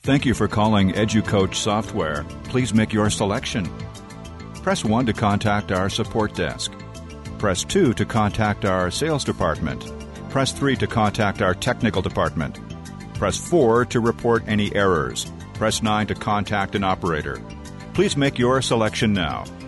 Thank you for calling EduCoach Software. Please make your selection. Press 1 to contact our support desk. Press 2 to contact our sales department. Press 3 to contact our technical department. Press 4 to report any errors. Press 9 to contact an operator. Please make your selection now.